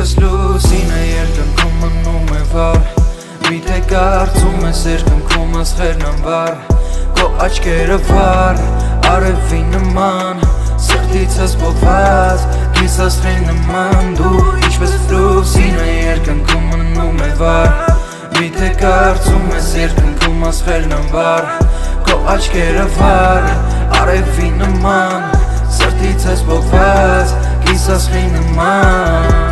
Ինչպես լուսինը երկնքում մնում է վար Միթե կարծում ես երկնքում աստղերն անվար Քո աչքերը վար, արևի նման Սրտից ես բողված, կիս աստղի նման Դու ինչպես լուսինը երկնքում մնում է վար Միթե կարծում ես երկնքում աստղերն անվար Քո աչքերը վար, արևի նման Սրտից ես բողված, կիս աստղի նման